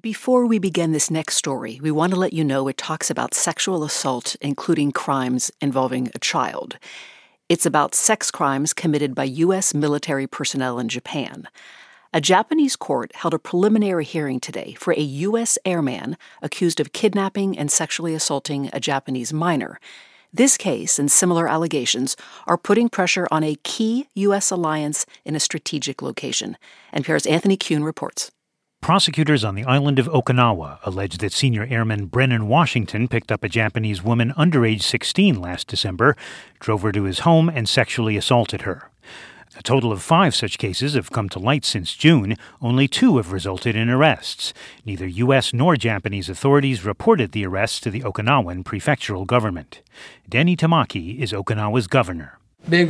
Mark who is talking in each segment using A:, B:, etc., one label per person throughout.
A: Before we begin this next story, we want to let you know it talks about sexual assault, including crimes involving a child. It's about sex crimes committed by U.S. military personnel in Japan. A Japanese court held a preliminary hearing today for a U.S. airman accused of kidnapping and sexually assaulting a Japanese minor. This case and similar allegations are putting pressure on a key U.S. alliance in a strategic location. NPR's Anthony Kuhn reports.
B: Prosecutors on the island of Okinawa allege that senior airman Brennan Washington picked up a Japanese woman under age 16 last December, drove her to his home, and sexually assaulted her. A total of 5 such cases have come to light since June. Only 2 have resulted in arrests. Neither U.S. nor Japanese authorities reported the arrests to the Okinawan prefectural government. Denny Tamaki is Okinawa's governor.
C: If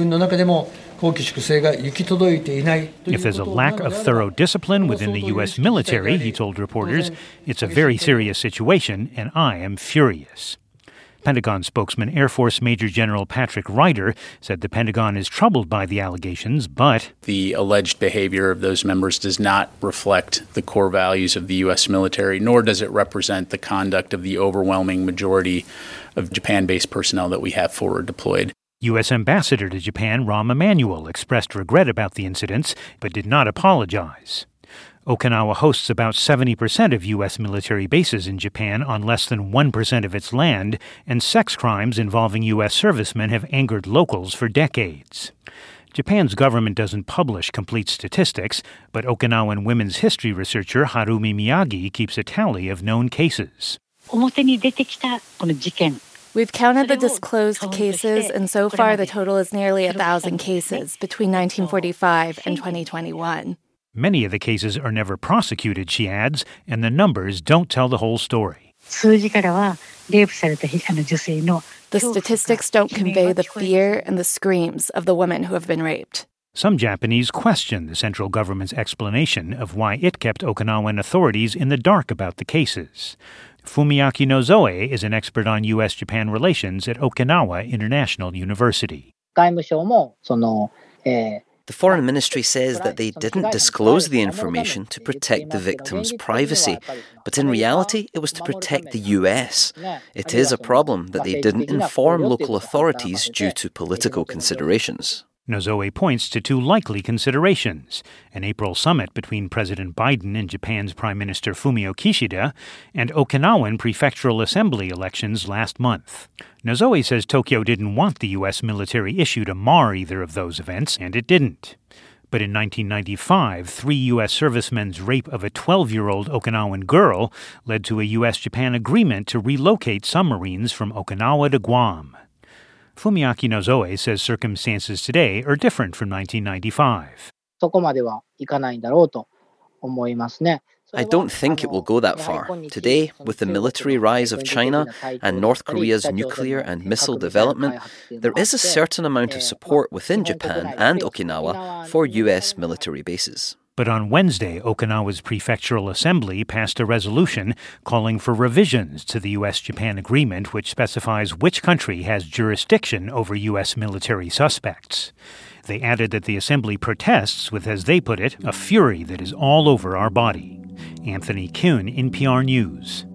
B: there's a lack of thorough discipline within the U.S. military, he told reporters, it's a very serious situation, and I am furious. Pentagon spokesman Air Force Major General Patrick Ryder said the Pentagon is troubled by the allegations, but
D: the alleged behavior of those members does not reflect the core values of the U.S. military, nor does it represent the conduct of the overwhelming majority of Japan-based personnel that we have forward deployed.
B: U.S. Ambassador to Japan Rahm Emanuel expressed regret about the incidents, but did not apologize. Okinawa hosts about 70% of U.S. military bases in Japan on less than 1% of its land, and sex crimes involving U.S. servicemen have angered locals for decades. Japan's government doesn't publish complete statistics, but Okinawan women's history researcher Harumi Miyagi keeps a tally of known cases.
E: We've counted the disclosed cases, and so far the total is nearly 1,000 cases between 1945 and 2021.
B: Many of the cases are never prosecuted, she adds, and the numbers don't tell the whole story.
E: The statistics don't convey the fear and the screams of the women who have been raped.
B: Some Japanese question the central government's explanation of why it kept Okinawan authorities in the dark about the cases. Fumiaki Nozoe is an expert on U.S.-Japan relations at Okinawa International University.
F: The Foreign Ministry says that they didn't disclose the information to protect the victim's privacy, but in reality it was to protect the US. It is a problem that they didn't inform local authorities due to political considerations.
B: Nozoe points to 2 likely considerations: an April summit between President Biden and Japan's Prime Minister Fumio Kishida, and Okinawan prefectural assembly elections last month. Nozoe says Tokyo didn't want the U.S. military issue to mar either of those events, and it didn't. But in 1995, 3 U.S. servicemen's rape of a 12-year-old Okinawan girl led to a U.S.-Japan agreement to relocate some Marines from Okinawa to Guam. Fumiaki Nozoe says circumstances today are different from 1995.
F: I don't think it will go that far. Today, with the military rise of China and North Korea's nuclear and missile development, there is a certain amount of support within Japan and Okinawa for U.S. military bases.
B: But on Wednesday, Okinawa's prefectural assembly passed a resolution calling for revisions to the U.S.-Japan agreement, which specifies which country has jurisdiction over U.S. military suspects. They added that the assembly protests with, as they put it, a fury that is all over our body. Anthony Kuhn, NPR News.